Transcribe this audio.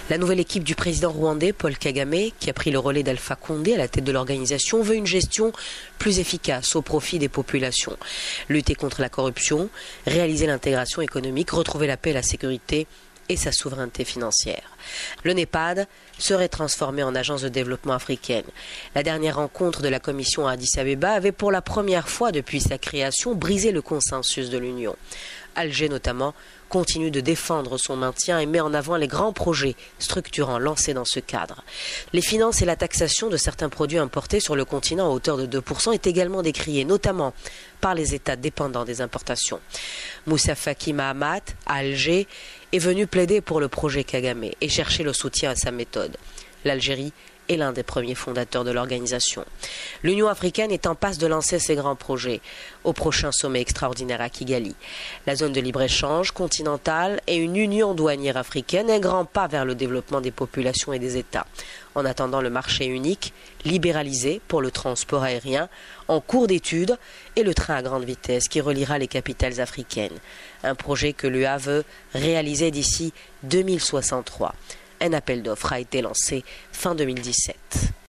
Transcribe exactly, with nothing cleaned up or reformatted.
La nouvelle équipe du président rwandais Paul Kagame, qui a pris le relais d'Alpha Condé à la tête de l'organisation, veut une gestion plus efficace au profit des populations. Lutter contre la corruption, réaliser l'intégration économique, retrouver la paix et la sécurité et sa souveraineté financière. Le NEPAD serait transformé en agence de développement africaine. La dernière rencontre de la commission à Addis Abeba avait pour la première fois depuis sa création brisé le consensus de l'Union. Alger notamment continue de défendre son maintien et met en avant les grands projets structurants lancés dans ce cadre. Les finances et la taxation de certains produits importés sur le continent à hauteur de deux pour cent est également décriée, notamment par les États dépendants des importations. Moussa Faki Mahamat, à Alger, est venu plaider pour le projet Kagame et chercher le soutien à sa méthode. L'Algérie est l'un des premiers fondateurs de l'organisation. L'Union africaine est en passe de lancer ses grands projets au prochain sommet extraordinaire à Kigali. La zone de libre-échange continentale et une union douanière africaine, un grand pas vers le développement des populations et des États. En attendant le marché unique, libéralisé pour le transport aérien, en cours d'étude, et le train à grande vitesse qui reliera les capitales africaines. Un projet que l'U E A veut réaliser d'ici deux mille soixante-trois. Un appel d'offres a été lancé fin deux mille dix-sept.